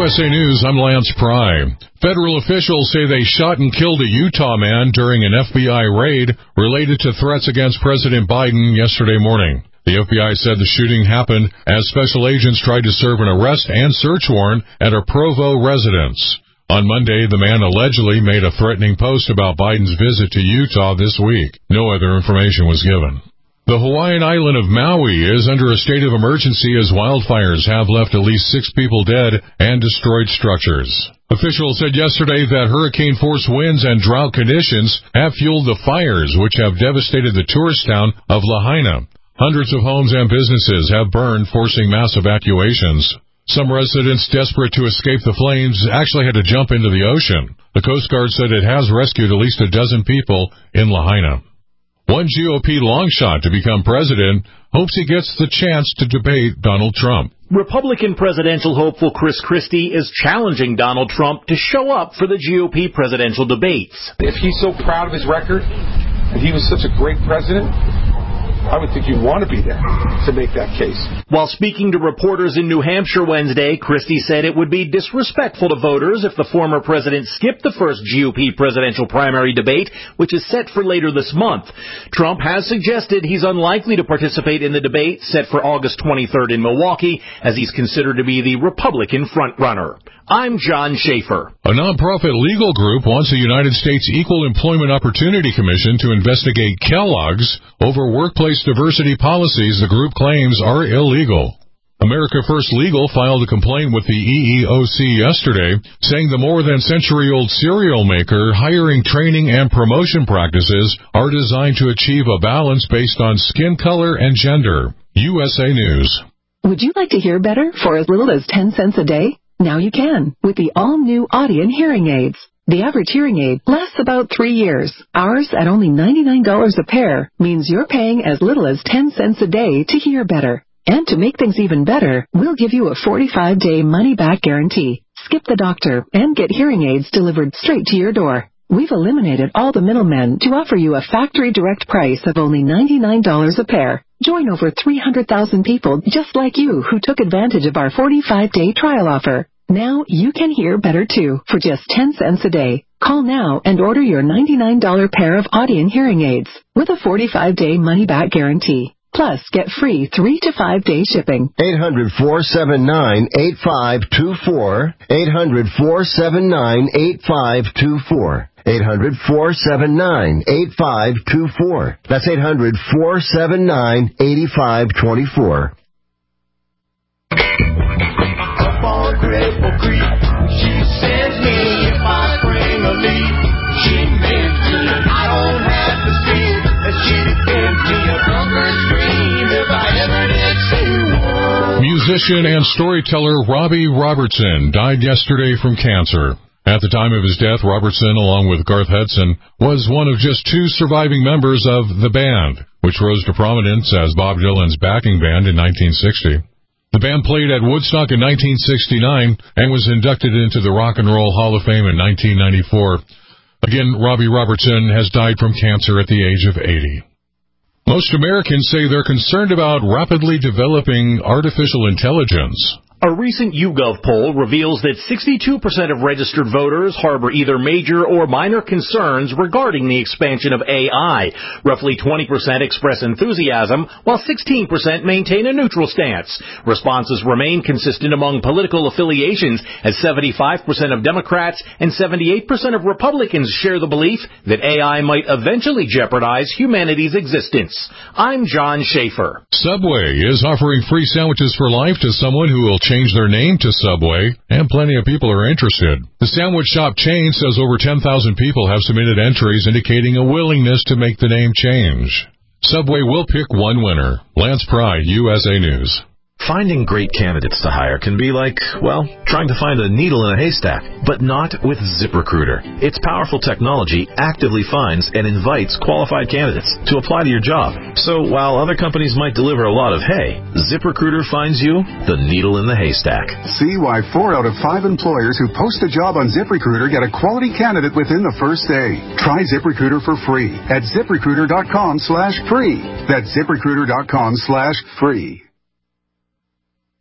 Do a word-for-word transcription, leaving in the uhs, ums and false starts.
S A News, I'm Lance Pry. Federal officials say they shot and killed a Utah man during an F B I raid related to threats against President Biden yesterday morning. The F B I said the shooting happened as special agents tried to serve an arrest and search warrant at a Provo residence. On Monday, the man allegedly made a threatening post about Biden's visit to Utah this week. No other information was given. The Hawaiian island of Maui is under a state of emergency as wildfires have left at least six people dead and destroyed structures. Officials said yesterday that hurricane-force winds and drought conditions have fueled the fires, which have devastated the tourist town of Lahaina. Hundreds of homes and businesses have burned, forcing mass evacuations. Some residents desperate to escape the flames actually had to jump into the ocean. The Coast Guard said it has rescued at least a dozen people in Lahaina. One G O P longshot to become president hopes he gets the chance to debate Donald Trump. Republican presidential hopeful Chris Christie is challenging Donald Trump to show up for the G O P presidential debates. If he's so proud of his record, and he was such a great president, I would think you'd want to be there to make that case. While speaking to reporters in New Hampshire Wednesday, Christie said it would be disrespectful to voters if the former president skipped the first G O P presidential primary debate, which is set for later this month. Trump has suggested he's unlikely to participate in the debate set for August twenty-third in Milwaukee, as he's considered to be the Republican frontrunner. I'm John Schaefer. A nonprofit legal group wants the United States Equal Employment Opportunity Commission to investigate Kellogg's over workplace diversity policies the group claims are illegal. America First Legal filed a complaint with the E E O C yesterday, saying the more than century-old cereal maker hiring, training, and promotion practices are designed to achieve a balance based on skin color and gender. U S A News. Would you like to hear better for as little as ten cents a day? Now you can, with the all-new Audien hearing aids. The average hearing aid lasts about three years. Ours, at only ninety-nine dollars a pair, means you're paying as little as ten cents a day to hear better. And to make things even better, we'll give you a forty-five day money-back guarantee. Skip the doctor and get hearing aids delivered straight to your door. We've eliminated all the middlemen to offer you a factory direct price of only ninety-nine dollars a pair. Join over three hundred thousand people just like you who took advantage of our forty-five day trial offer. Now you can hear better too for just ten cents a day. Call now and order your ninety-nine dollars pair of Audien hearing aids with a forty-five day money-back guarantee. Plus, get free three to five day shipping. eight hundred, four seven nine, eight five two four. eight hundred, four seven nine, eight five two four. eight hundred, four seven nine, eight five two four. That's eight hundred, four seven nine, eight five two four. Up on Cripple Creek, she sends me if I spring a leak. She meant me, I don't have to see it. And she gives me a thunder scream if I ever did see one. Musician and storyteller Robbie Robertson died yesterday from cancer. At the time of his death, Robertson, along with Garth Hudson, was one of just two surviving members of the band, which rose to prominence as Bob Dylan's backing band in nineteen sixty. The band played at Woodstock in nineteen sixty-nine and was inducted into the Rock and Roll Hall of Fame in nineteen ninety-four. Again, Robbie Robertson has died from cancer at the age of eighty. Most Americans say they're concerned about rapidly developing artificial intelligence. A recent YouGov poll reveals that sixty-two percent of registered voters harbor either major or minor concerns regarding the expansion of A I. Roughly twenty percent express enthusiasm, while sixteen percent maintain a neutral stance. Responses remain consistent among political affiliations, as seventy-five percent of Democrats and seventy-eight percent of Republicans share the belief that A I might eventually jeopardize humanity's existence. I'm John Schaefer. Subway is offering free sandwiches for life to someone who will change their name to Subway, and plenty of people are interested. The sandwich shop chain says over ten thousand people have submitted entries indicating a willingness to make the name change. Subway will pick one winner. Lance Pry, U S A News. Finding great candidates to hire can be like, well, trying to find a needle in a haystack, but not with ZipRecruiter. Its powerful technology actively finds and invites qualified candidates to apply to your job. So while other companies might deliver a lot of hay, ZipRecruiter finds you the needle in the haystack. See why four out of five employers who post a job on ZipRecruiter get a quality candidate within the first day. Try ZipRecruiter for free at ZipRecruiter.com slash free. That's ZipRecruiter.com slash free.